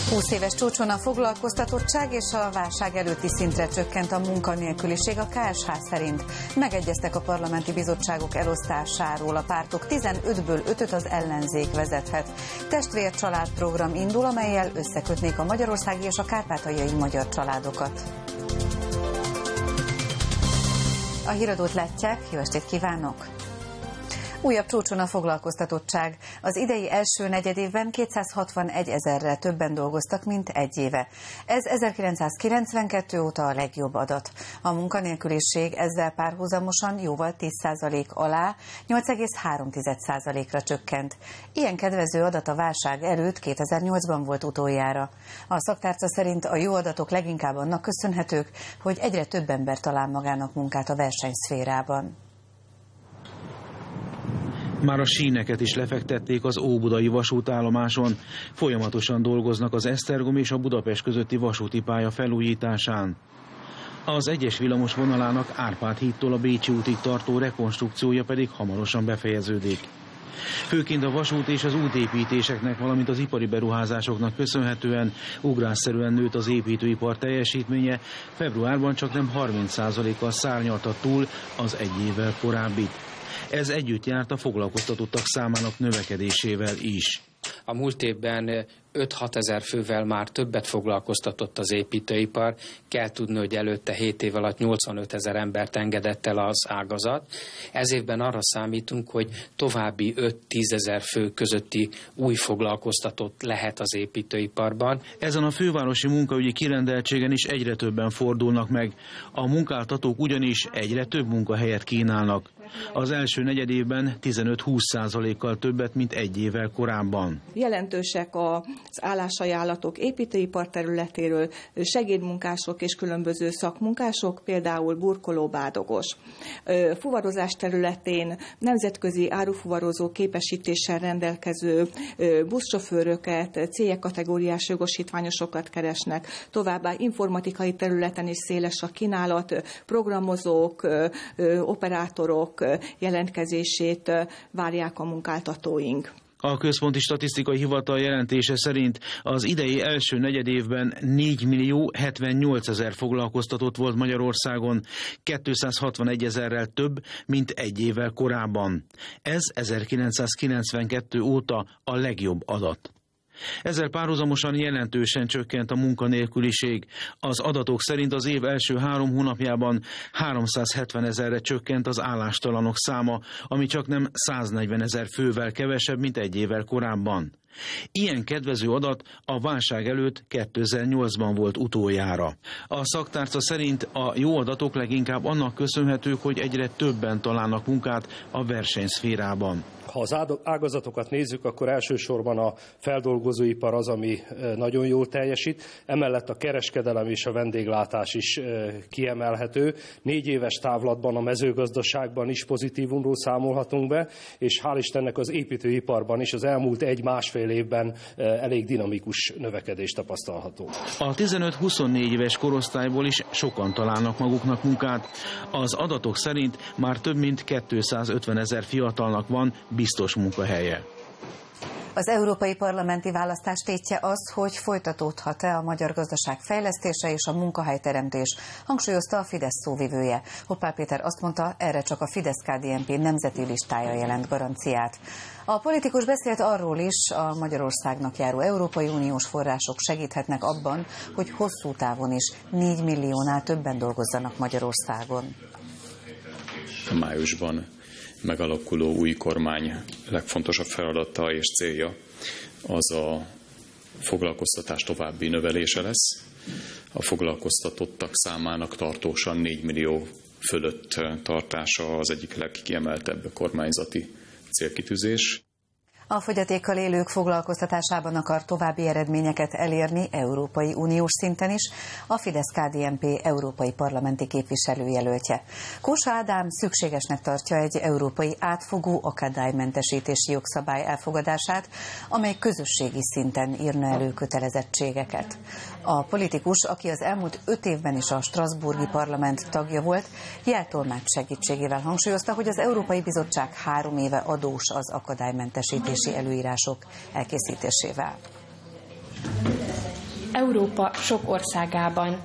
20 éves csúcson a foglalkoztatottság és a válság előtti szintre csökkent a munkanélküliség. A KSH szerint megegyeztek a parlamenti bizottságok elosztásáról. A pártok 15-ből 5-öt az ellenzék vezethet. Testvércsaládprogram indul, amellyel összekötnék a magyarországi és a kárpátaljai magyar családokat. A híradót látják, jó estét kívánok! Újabb csúcson a foglalkoztatottság. Az idei első negyedévben 261 000-rel többen dolgoztak, mint egy éve. Ez 1992 óta a legjobb adat. A munkanélküliség ezzel párhuzamosan jóval 10% alá, 8,3%-ra csökkent. Ilyen kedvező adat a válság előtt 2008-ban volt utoljára. A szaktárca szerint a jó adatok leginkább annak köszönhetők, hogy egyre több ember talál magának munkát a versenyszférában. Már a síneket is lefektették az óbudai vasútállomáson. Folyamatosan dolgoznak az Esztergom és a Budapest közötti vasúti pálya felújításán. Az egyes villamos vonalának Árpád hídtól a Bécsi útig tartó rekonstrukciója pedig hamarosan befejeződik. Főként a vasút és az útépítéseknek, valamint az ipari beruházásoknak köszönhetően ugrásszerűen nőtt az építőipar teljesítménye, februárban csaknem 30%-kal szárnyalta túl az egy évvel korábbit. Ez együtt járt a foglalkoztatottak számának növekedésével is. A múlt évben 5-6 ezer fővel már többet foglalkoztatott az építőipar. Kell tudni, hogy előtte 7 év alatt 85 000 embert engedett el az ágazat. Ez évben arra számítunk, hogy további 5-10 ezer fő közötti új foglalkoztatott lehet az építőiparban. Ezen a fővárosi munkaügyi kirendeltségen is egyre többen fordulnak meg. A munkáltatók ugyanis egyre több munkahelyet kínálnak. Az első negyedévben 15-20%-kal többet, mint egy évvel korábban. Jelentősek az állásajánlatok építőipar területéről, segédmunkások és különböző szakmunkások, például burkoló, bádogos. Fuvarozás területén nemzetközi árufuvarozó képesítéssel rendelkező buszsofőröket, C-kategóriás jogosítványosokat keresnek. Továbbá informatikai területen is széles a kínálat, programozók, operátorok jelentkezését várják a munkáltatóink. A Központi Statisztikai Hivatal jelentése szerint az idei első negyedévben 4 078 000 foglalkoztatott volt Magyarországon, 261 000-rel több, mint egy évvel korábban. Ez 1992 óta a legjobb adat. Ezzel párhuzamosan jelentősen csökkent a munkanélküliség. Az adatok szerint az év első 3 hónapjában 370 000-re csökkent az állástalanok száma, ami csaknem 140 000 fővel kevesebb, mint egy évvel korábban. Ilyen kedvező adat a válság előtt 2008-ban volt utoljára. A szaktárca szerint a jó adatok leginkább annak köszönhetők, hogy egyre többen találnak munkát a versenyszférában. Ha az ágazatokat nézzük, akkor elsősorban a feldolgozóipar az, ami nagyon jól teljesít. Emellett a kereskedelem és a vendéglátás is kiemelhető. 4 éves távlatban a mezőgazdaságban is pozitívumról számolhatunk be, és hál' Istennek az építőiparban is az elmúlt 1-1,5 évben elég dinamikus növekedés tapasztalható. A 15-24 éves korosztályból is sokan találnak maguknak munkát. Az adatok szerint már több mint 250 000 fiatalnak van biztos munkahelye. Az európai parlamenti választás tétje az, hogy folytatódhat-e a magyar gazdaság fejlesztése és a munkahelyteremtés, hangsúlyozta a Fidesz szóvivője. Hoppá Péter azt mondta, erre csak a Fidesz-KDNP nemzeti listája jelent garanciát. A politikus beszélt arról is, a Magyarországnak járó Európai Uniós források segíthetnek abban, hogy hosszú távon is 4 milliónál többen dolgozzanak Magyarországon. Májusban megalakuló új kormány legfontosabb feladata és célja az a foglalkoztatás további növelése lesz. A foglalkoztatottak számának tartósan 4 millió fölött tartása az egyik legkiemeltebb kormányzati célkitűzés. A fogyatékkal élők foglalkoztatásában akar további eredményeket elérni Európai Uniós szinten is a Fidesz-KDNP európai parlamenti képviselőjelöltje. Kósa Ádám szükségesnek tartja egy európai átfogó akadálymentesítési jogszabály elfogadását, amely közösségi szinten írna elő kötelezettségeket. A politikus, aki az elmúlt 5 évben is a strasbourgi parlament tagja volt, jeltolmács segítségével hangsúlyozta, hogy az Európai Bizottság 3 éve adós az akadálymentesítési előírások elkészítésével. Európa sok országában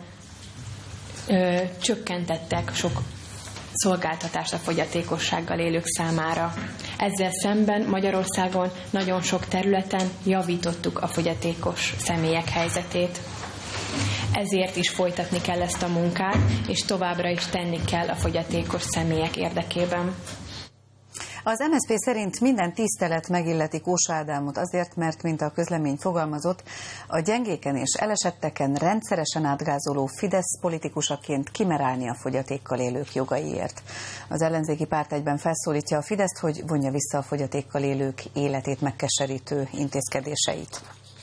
csökkentettek sok szolgáltatást a fogyatékossággal élők számára. Ezzel szemben Magyarországon nagyon sok területen javítottuk a fogyatékos személyek helyzetét. Ezért is folytatni kell ezt a munkát, és továbbra is tenni kell a fogyatékos személyek érdekében. Az MSZP szerint minden tisztelet megilleti Kósa Ádámot azért, mert, mint a közlemény fogalmazott, a gyengéken és elesetteken rendszeresen átgázoló Fidesz politikusaként kimer állni a fogyatékkal élők jogaiért. Az ellenzéki párt egyben felszólítja a Fideszt, hogy vonja vissza a fogyatékkal élők életét megkeserítő intézkedéseit.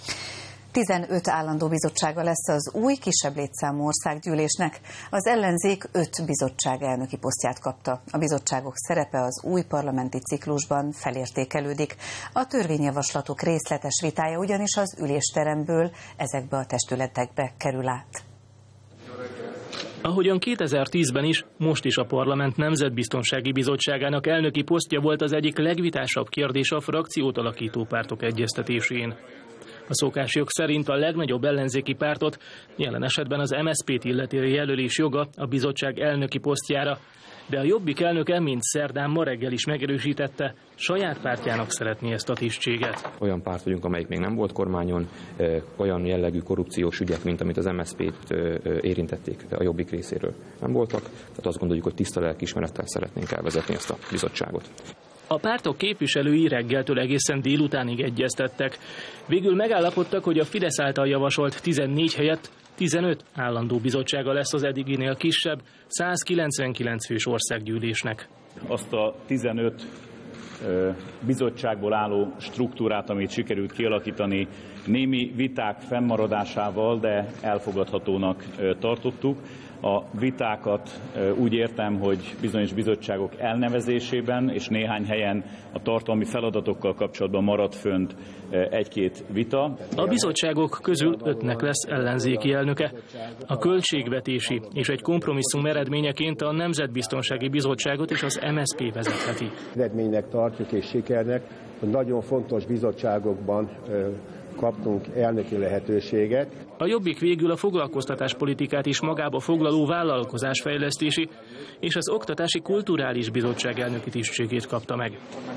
15 állandó bizottsága lesz az új, kisebb létszámú országgyűlésnek. Az ellenzék 5 bizottság elnöki posztját kapta. A bizottságok szerepe az új parlamenti ciklusban felértékelődik. A törvényjavaslatok részletes vitája ugyanis az ülésteremből ezekbe a testületekbe kerül át. Ahogyan 2010-ben is, most is a Parlament Nemzetbiztonsági Bizottságának elnöki posztja volt az egyik legvitásabb kérdés a frakciót alakító pártok egyeztetésén. A szokásjog szerint a legnagyobb ellenzéki pártot, jelen esetben az MSZP-t illeti jelölés joga a bizottság elnöki posztjára, de a Jobbik elnöke, mint szerdán ma reggel is megerősítette, saját pártjának szeretné ezt a tisztséget. Olyan párt vagyunk, amelyik még nem volt kormányon, olyan jellegű korrupciós ügyek, mint amit az MSZP-t érintették a Jobbik részéről nem voltak, tehát azt gondoljuk, hogy tiszta lelkiismerettel szeretnénk elvezetni ezt a bizottságot. A pártok képviselői reggeltől egészen délutánig egyeztettek. Végül megállapodtak, hogy a Fidesz által javasolt 14 helyett 15 állandó bizottsága lesz az eddiginél kisebb, 199 fős országgyűlésnek. Azt a 15 bizottságból álló struktúrát, amit sikerült kialakítani, némi viták fennmaradásával, de elfogadhatónak tartottuk. A vitákat úgy értem, hogy bizonyos bizottságok elnevezésében és néhány helyen a tartalmi feladatokkal kapcsolatban maradt fönt egy-két vita. A bizottságok közül 5-nek lesz ellenzéki elnöke. A költségvetési és egy kompromisszum eredményeként a Nemzetbiztonsági Bizottságot és az MSZP vezetheti. Eredménynek tartjuk és sikernek, hogy nagyon fontos bizottságokban kaptunk elnöki lehetőséget. A Jobbik végül a foglalkoztatáspolitikát is magába foglaló vállalkozásfejlesztési és az Oktatási Kulturális Bizottság elnöki tisztségét kapta meg.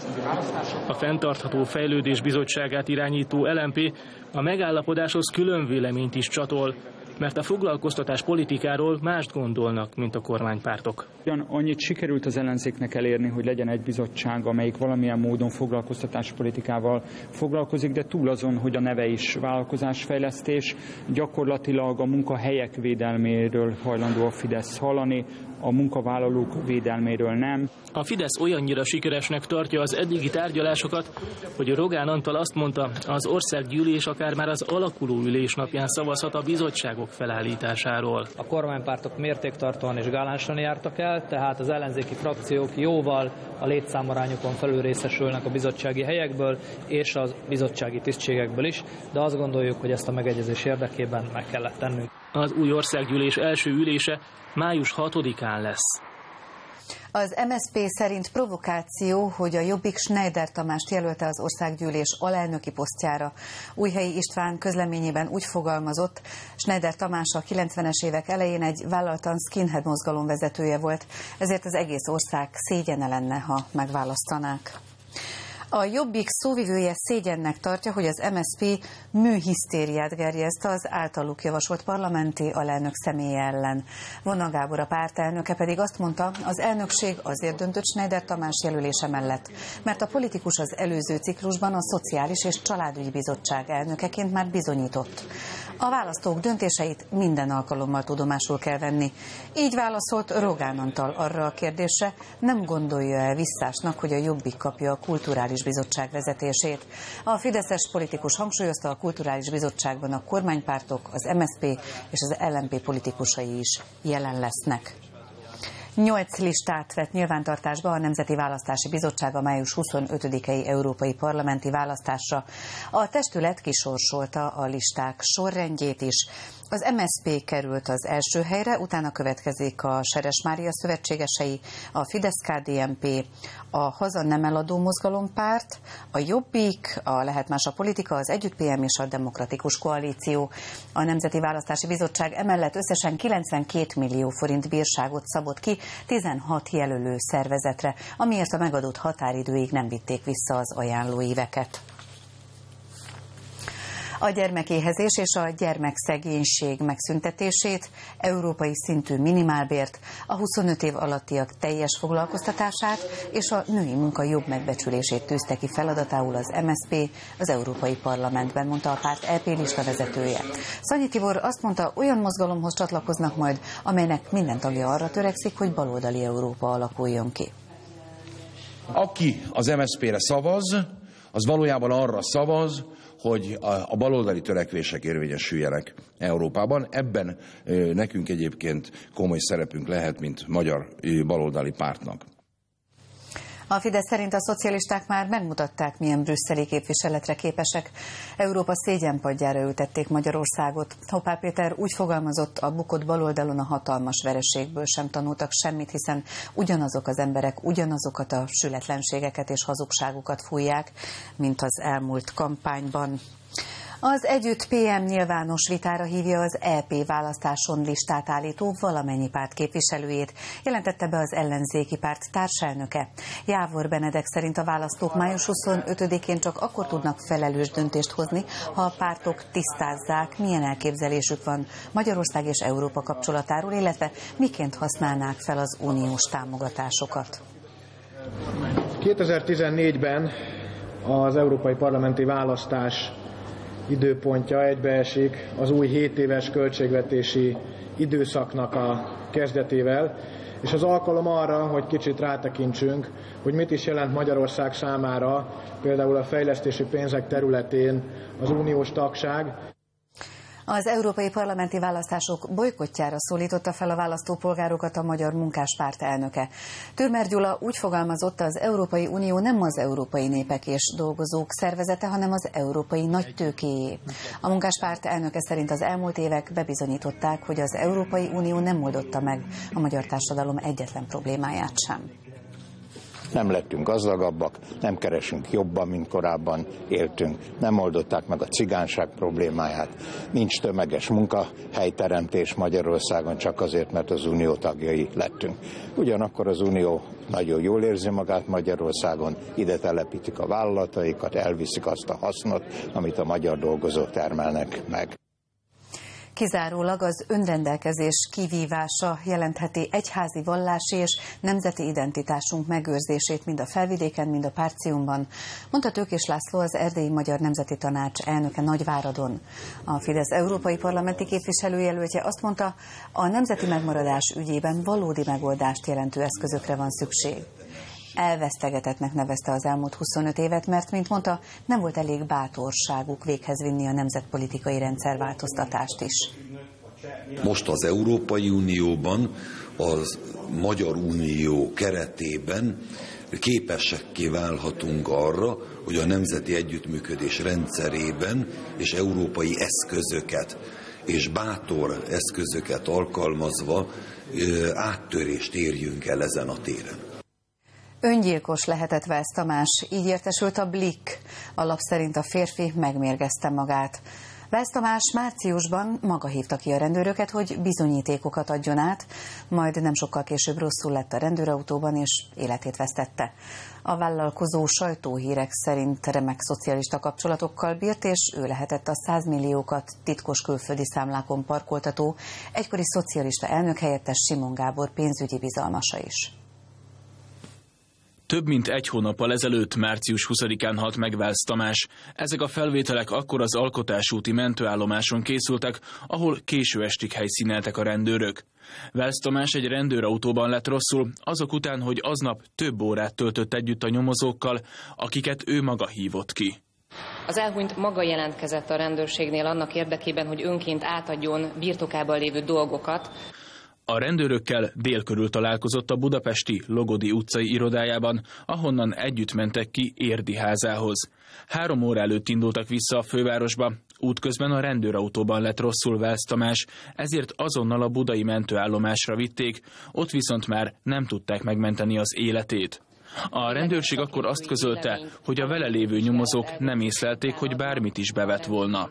A Fenntartható Fejlődés Bizottságát irányító LMP a megállapodáshoz külön véleményt is csatol, mert a foglalkoztatás politikáról mást gondolnak, mint a kormánypártok. Annyit sikerült az ellenzéknek elérni, hogy legyen egy bizottság, amelyik valamilyen módon foglalkoztatáspolitikával foglalkozik, de túl azon, hogy a neve is vállalkozásfejlesztés, gyakorlatilag a munkahelyek védelméről hajlandó a Fidesz hallani, a munkavállalók védelméről nem. A Fidesz olyannyira sikeresnek tartja az eddigi tárgyalásokat, hogy Rogán Antal azt mondta, az országgyűlés akár már az alakuló ülés napján szavazhat a bizottságok felállításáról. A kormánypártok mértéktartóan és galánsan jártak el, tehát az ellenzéki frakciók jóval a létszámarányokon felül részesülnek a bizottsági helyekből és a bizottsági tisztségekből is, de azt gondoljuk, hogy ezt a megegyezés érdekében meg kellett tennünk. Az új országgyűlés első ülése május 6-án lesz. Az MSZP szerint provokáció, hogy a Jobbik Schneider Tamást jelölte az országgyűlés alelnöki posztjára. Újhelyi István közleményében úgy fogalmazott, Schneider Tamás a 90-es évek elején egy vállaltan skinhead mozgalom vezetője volt, ezért az egész ország szégyene lenne, ha megválasztanák. A Jobbik szóvivője szégyennek tartja, hogy az MSZP műhisztériát gerjeszt az általuk javasolt parlamenti alelnök személye ellen. Vona Gábor a pártelnöke pedig azt mondta, az elnökség azért döntött Schneider Tamás jelölése mellett, mert a politikus az előző ciklusban a Szociális és Családügyi Bizottság elnökeként már bizonyított. A választók döntéseit minden alkalommal tudomásul kell venni. Így válaszolt Rogán Antal arra a kérdésre, nem gondolja el visszásnak, hogy a Jobbik kapja a Kulturális Bizottság vezetését. A fideszes politikus hangsúlyozta, a Kulturális Bizottságban a kormánypártok, az MSZP és az LMP politikusai is jelen lesznek. 8 listát vett nyilvántartásba a Nemzeti Választási Bizottság a május 25-i európai parlamenti választásra. A testület kisorsolta a listák sorrendjét is. Az MSZP került az első helyre, utána következik a Seres Mária szövetségesei, a Fidesz-KDNP, a Haza nem eladó mozgalompárt, a Jobbik, a Lehet más a politika, az Együtt PM és a Demokratikus Koalíció. A Nemzeti Választási Bizottság emellett összesen 92 millió forint bírságot szabott ki 16 jelölő szervezetre, amiért a megadott határidőig nem vitték vissza az ajánlóíveket. A gyermekéhezés és a gyermekszegénység megszüntetését, európai szintű minimálbért, a 25 év alattiak teljes foglalkoztatását és a női munka jobb megbecsülését tűzte ki feladatául az MSZP az Európai Parlamentben, mondta a párt EP lista vezetője. Szanyi Tibor azt mondta, olyan mozgalomhoz csatlakoznak majd, amelynek minden tagja arra törekszik, hogy baloldali Európa alakuljon ki. Aki az MSZP-re szavaz, az valójában arra szavaz, hogy a baloldali törekvések érvényesüljenek Európában. Ebben nekünk egyébként komoly szerepünk lehet, mint magyar baloldali pártnak. A Fidesz szerint a szocialisták már megmutatták, milyen brüsszeli képviseletre képesek. Európa szégyenpadjára ültették Magyarországot. Hoppá Péter úgy fogalmazott, a bukott baloldalon a hatalmas vereségből sem tanultak semmit, hiszen ugyanazok az emberek ugyanazokat a sületlenségeket és hazugságokat fújják, mint az elmúlt kampányban. Az Együtt PM nyilvános vitára hívja az EP választáson listát állító valamennyi párt képviselőjét, jelentette be az ellenzéki párt társelnöke. Jávor Benedek szerint a választók május 25-én csak akkor tudnak felelős döntést hozni, ha a pártok tisztázzák, milyen elképzelésük van Magyarország és Európa kapcsolatáról, illetve miként használnák fel az uniós támogatásokat. 2014-ben az európai parlamenti választás időpontja egybeesik az új 7 éves költségvetési időszaknak a kezdetével, és az alkalom arra, hogy kicsit rátekintsünk, hogy mit is jelent Magyarország számára, például a fejlesztési pénzek területén az uniós tagság. Az európai parlamenti választások bojkottjára szólította fel a választópolgárokat a Magyar Munkáspárt elnöke. Türmer Gyula úgy fogalmazott, az Európai Unió nem az európai népek és dolgozók szervezete, hanem az európai nagytőkéjé. A Munkáspárt elnöke szerint az elmúlt évek bebizonyították, hogy az Európai Unió nem oldotta meg a magyar társadalom egyetlen problémáját sem. Nem lettünk gazdagabbak, nem keresünk jobban, mint korábban éltünk. Nem oldották meg a cigányság problémáját. Nincs tömeges munkahelyteremtés Magyarországon csak azért, mert az unió tagjai lettünk. Ugyanakkor az unió nagyon jól érzi magát Magyarországon, ide telepítik a vállalataikat, elviszik azt a hasznot, amit a magyar dolgozók termelnek meg. Kizárólag az önrendelkezés kivívása jelentheti egyházi vallási és nemzeti identitásunk megőrzését mind a Felvidéken, mind a Párciumban, mondta Tőkés László, az Erdélyi Magyar Nemzeti Tanács elnöke Nagyváradon. A Fidesz európai parlamenti képviselőjelöltje azt mondta, a nemzeti megmaradás ügyében valódi megoldást jelentő eszközökre van szükség. Elvesztegetettnek nevezte az elmúlt 25 évet, mert, mint mondta, nem volt elég bátorságuk véghez vinni a nemzetpolitikai rendszerváltoztatást is. Most az Európai Unióban, az Magyar Unió keretében képesekké válhatunk arra, hogy a nemzeti együttműködés rendszerében és európai eszközöket és bátor eszközöket alkalmazva áttörést érjünk el ezen a téren. Öngyilkos lehetett Welsz Tamás, így értesült a Blick. A lap szerint a férfi megmérgezte magát. Welsz Tamás márciusban maga hívta ki a rendőröket, hogy bizonyítékokat adjon át, majd nem sokkal később rosszul lett a rendőrautóban, és életét vesztette. A vállalkozó sajtóhírek szerint remek szocialista kapcsolatokkal bírt, és ő lehetett a 100 milliókat titkos külföldi számlákon parkoltató, egykori szocialista elnökhelyettes Simon Gábor pénzügyi bizalmasa is. Több mint egy hónappal ezelőtt, március 20-án halt meg Welsz Tamás. Ezek a felvételek akkor az Alkotásúti mentőállomáson készültek, ahol késő estig helyszíneltek a rendőrök. Welsz Tamás egy rendőrautóban lett rosszul, azok után, hogy aznap több órát töltött együtt a nyomozókkal, akiket ő maga hívott ki. Az elhunyt maga jelentkezett a rendőrségnél annak érdekében, hogy önként átadjon birtokában lévő dolgokat. A rendőrökkel dél körül találkozott a budapesti Logodi utcai irodájában, ahonnan együtt mentek ki Érdi házához. 3 óra előtt indultak vissza a fővárosba, Útközben a rendőrautóban lett rosszul Wells Tamás, ezért azonnal a budai mentőállomásra vitték, ott viszont már nem tudták megmenteni az életét. A rendőrség akkor azt közölte, hogy a vele lévő nyomozók nem észlelték, hogy bármit is bevett volna.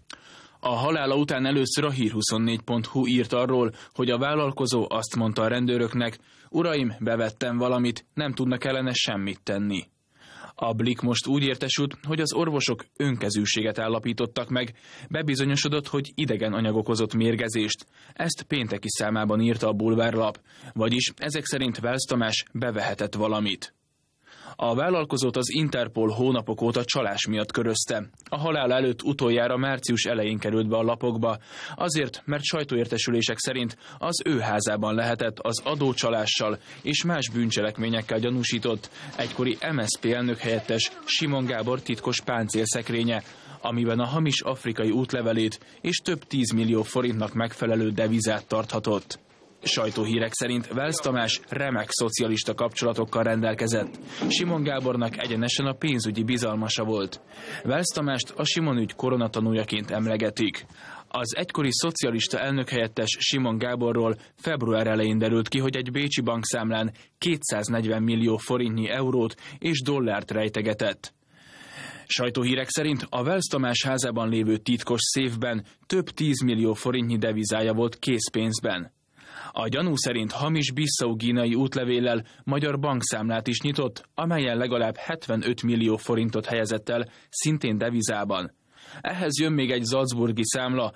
A halála után először a Hír24.hu írt arról, hogy a vállalkozó azt mondta a rendőröknek: "Uraim, bevettem valamit, nem tudnak ellene semmit tenni." A Blik most úgy értesült, hogy az orvosok önkezűséget állapítottak meg, bebizonyosodott, hogy idegen anyag okozott mérgezést. Ezt pénteki számában írta a Bulvárlap, vagyis ezek szerint Wells Tamás bevehetett valamit. A vállalkozót az Interpol hónapok óta csalás miatt körözte. A halál előtt utoljára március elején került be a lapokba, azért, mert sajtóértesülések szerint az ő házában lehetett az adócsalással és más bűncselekményekkel gyanúsított egykori MSZP elnökhelyettes Simon Gábor titkos páncélszekrénye, amiben a hamis afrikai útlevelét és több 10 millió forintnak megfelelő devizát tarthatott. Sajtóhírek szerint Wells Tamás remek szocialista kapcsolatokkal rendelkezett. Simon Gábornak egyenesen a pénzügyi bizalmasa volt. Wells Tamást a Simon ügy koronatanújaként emlegetik. Az egykori szocialista elnökhelyettes Simon Gáborról február elején derült ki, hogy egy bécsi bankszámlán 240 millió forintnyi eurót és dollárt rejtegetett. Sajtóhírek szerint a Wells Tamás házában lévő titkos széfben több 10 millió forintnyi devizája volt készpénzben. A gyanú szerint hamis Bissau-gínai útlevéllel magyar bankszámlát is nyitott, amelyen legalább 75 millió forintot helyezett el, szintén devizában. Ehhez jön még egy salzburgi számla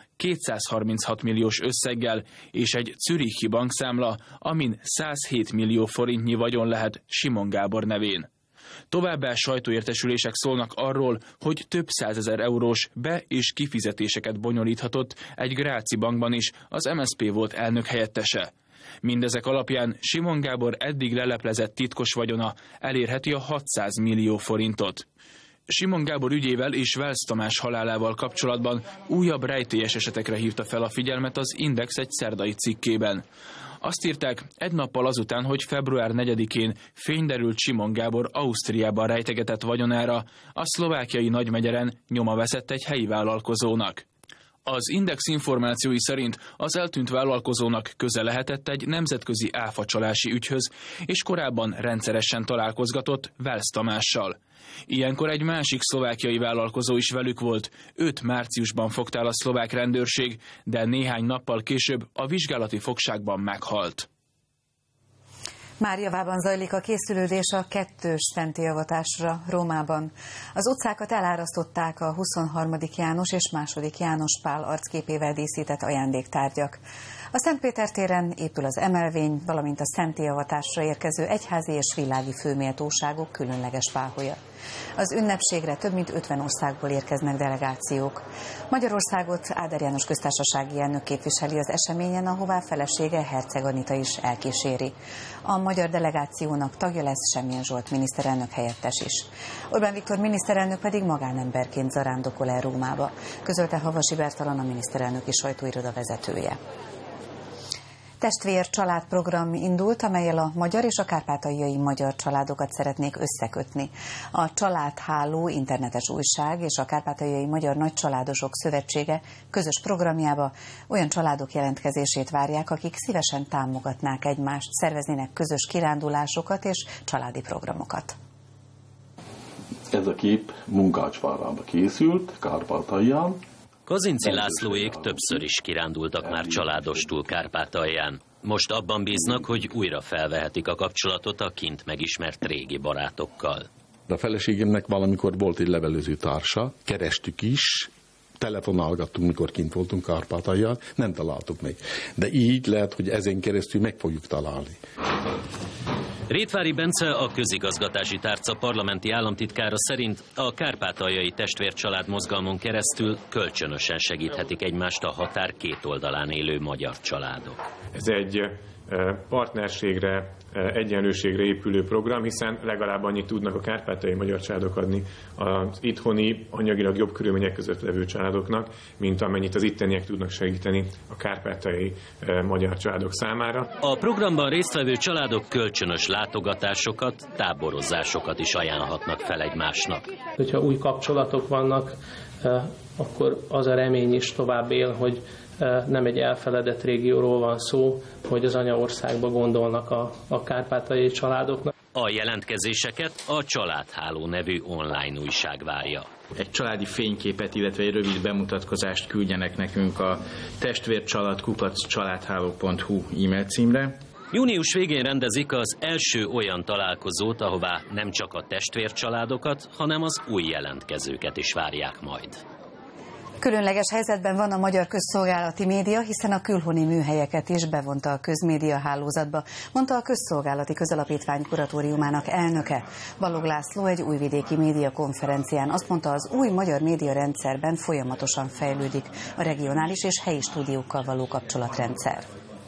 236 milliós összeggel, és egy zürichi bankszámla, amin 107 millió forintnyi vagyon lehet Simon Gábor nevén. Továbbá sajtóértesülések szólnak arról, hogy több 100 000 eurós be- és kifizetéseket bonyolíthatott egy gráci bankban is az MSZP volt elnökhelyettese. Mindezek alapján Simon Gábor eddig leleplezett titkos vagyona elérheti a 600 millió forintot. Simon Gábor ügyével és Wells Tamás halálával kapcsolatban újabb rejtélyes esetekre hívta fel a figyelmet az Index egy szerdai cikkében. Azt írták, egy nappal azután, hogy február 4-én fényderült Simon Gábor Ausztriában rejtegetett vagyonára, a szlovákiai Nagymegyeren nyoma veszett egy helyi vállalkozónak. Az Index információi szerint az eltűnt vállalkozónak köze lehetett egy nemzetközi áfacsalási ügyhöz, és korábban rendszeresen találkozgatott Wells Tamással. Ilyenkor egy másik szlovákiai vállalkozó is velük volt, őt márciusban fogta el a szlovák rendőrség, de néhány nappal később a vizsgálati fogságban meghalt. Már javában zajlik a készülődés a kettős szentélyavatásra Rómában. Az utcákat elárasztották a 23. János és II. János Pál arcképével díszített ajándéktárgyak. A Szentpéter téren épül az emelvény, valamint a szentélyavatásra érkező egyházi és világi főméltóságok különleges páholya. Az ünnepségre több mint 50 országból érkeznek delegációk. Magyarországot Áder János köztársasági elnök képviseli az eseményen, ahová felesége Herceg Anita is elkíséri. A magyar delegációnak tagja lesz Semjén Zsolt miniszterelnök helyettes is. Orbán Viktor miniszterelnök pedig magánemberként zarándokol el Rómába, közölte Havasi Bertalan, a miniszterelnöki sajtóiroda vezetője. Testvér családprogram indult, amellyel a magyar és a kárpátaljai magyar családokat szeretnék összekötni. A Családháló internetes újság és a Kárpátaljai Magyar Nagycsaládosok Szövetsége közös programjába olyan családok jelentkezését várják, akik szívesen támogatnák egymást, szerveznének közös kirándulásokat és családi programokat. Ez a kép Munkácsvárába készült, Kárpátalján. Kazinczy Lászlóék többször is kirándultak már családostul Kárpátalján. Most abban bíznak, hogy újra felvehetik a kapcsolatot a kint megismert régi barátokkal. A feleségemnek valamikor volt egy levelező társa, kerestük is, telefonálgattunk, mikor kint voltunk Kárpátalján, nem találtuk meg. De így lehet, hogy ezen keresztül meg fogjuk találni. Rétvári Bence, a közigazgatási tárca parlamenti államtitkára szerint a kárpátaljai testvércsalád mozgalmon keresztül kölcsönösen segíthetik egymást a határ két oldalán élő magyar családok. Ez egy partnerségre egyenlőségre épülő program, hiszen legalább annyit tudnak a kárpátaljai magyar családok adni az itthoni, anyagilag jobb körülmények között levő családoknak, mint amennyit az itteniek tudnak segíteni a kárpátaljai magyar családok számára. A programban résztvevő családok kölcsönös látogatásokat, táborozásokat is ajánlhatnak fel egymásnak. Hogyha új kapcsolatok vannak, akkor az a remény is tovább él, hogy nem egy elfeledett régióról van szó, hogy az anyaországba gondolnak a kárpátaljai családoknak. A jelentkezéseket a Családháló nevű online újság várja. Egy családi fényképet, illetve egy rövid bemutatkozást küldjenek nekünk a testvércsalád@családháló.hu e-mail címre. Június végén rendezik az első olyan találkozót, ahová nem csak a testvércsaládokat, hanem az új jelentkezőket is várják majd. Különleges helyzetben van a magyar közszolgálati média, hiszen a külhoni műhelyeket is bevonta a közmédia hálózatba, mondta a Közszolgálati Közalapítvány kuratóriumának elnöke. Balogh László egy újvidéki médiakonferencián azt mondta, az új magyar médiarendszerben folyamatosan fejlődik a regionális és helyi stúdiókkal való kapcsolatrendszer.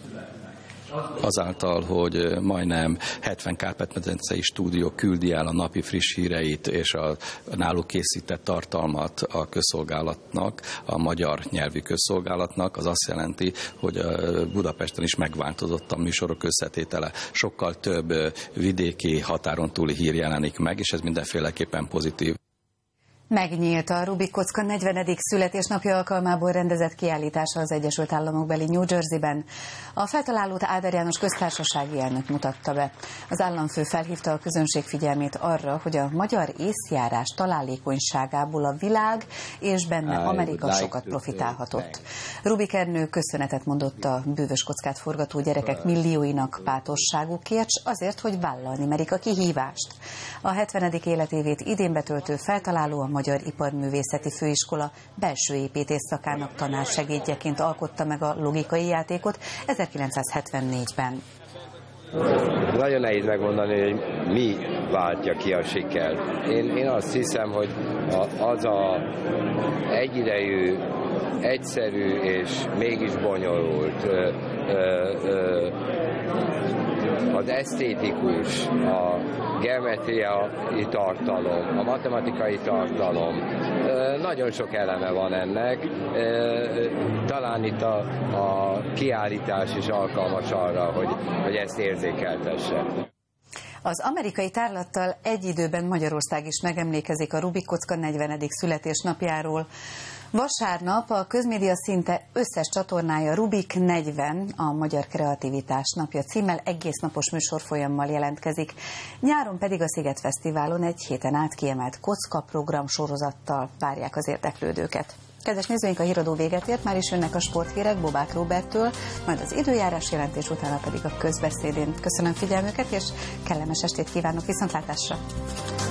Azáltal, hogy majdnem 70 Kárpát-medencei stúdió küldi el a napi friss híreit és a náluk készített tartalmat a közszolgálatnak, a magyar nyelvű közszolgálatnak, az azt jelenti, hogy Budapesten is megváltozott a műsorok összetétele. Sokkal több vidéki, határon túli hír jelenik meg, és ez mindenféleképpen pozitív. Megnyílt a Rubik kocka 40. születésnapja alkalmából rendezett kiállítása az Egyesült Államokbeli New Jerseyben. A feltalálót Áder János köztársasági elnök mutatta be. Az államfő felhívta a közönség figyelmét arra, hogy a magyar észjárás találékonyságából a világ és benne Amerika sokat profitálhatott. Rubik Ernő köszönetet mondott a bűvös kockát forgató gyerekek millióinak bátorságukért, s azért, hogy vállalni merik a kihívást. A 70. életévét idén betöltő feltaláló a Magyar Iparművészeti Főiskola belső építész szakának tanársegédjeként alkotta meg a logikai játékot 1974-ben. Nagyon nehéz megmondani, hogy mi váltja ki a sikert. Én azt hiszem, hogy az a egyidejű, egyszerű és mégis bonyolult, az esztétikus, a geometriai tartalom, a matematikai tartalom, nagyon sok eleme van ennek. Talán itt a kiállítás is alkalmas arra, hogy ezt érzékeltesse. Az amerikai tárlattal egy időben Magyarország is megemlékezik a Rubik kocka 40. születésnapjáról. Vasárnap a közmédia szinte összes csatornája Rubik 40, a Magyar Kreativitás napja címmel egésznapos műsorfolyammal jelentkezik. Nyáron pedig a Sziget Fesztiválon egy héten át kiemelt kocka program sorozattal várják az érdeklődőket. Kedves nézőink, a híradó véget ért, már is jönnek a sporthírek Bobák Róberttől, majd az időjárás jelentés, utána pedig a közbeszédén. Köszönöm figyelmüket, és kellemes estét kívánok, viszontlátásra!